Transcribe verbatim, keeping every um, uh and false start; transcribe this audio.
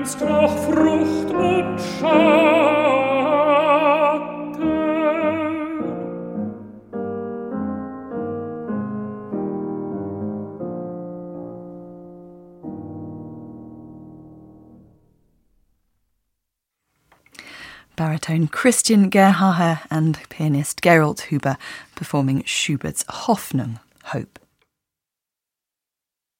einst noch Frucht und Schatten. Baritone Christian Gerhaher and pianist Gerald Huber performing Schubert's Hoffnung, Hope.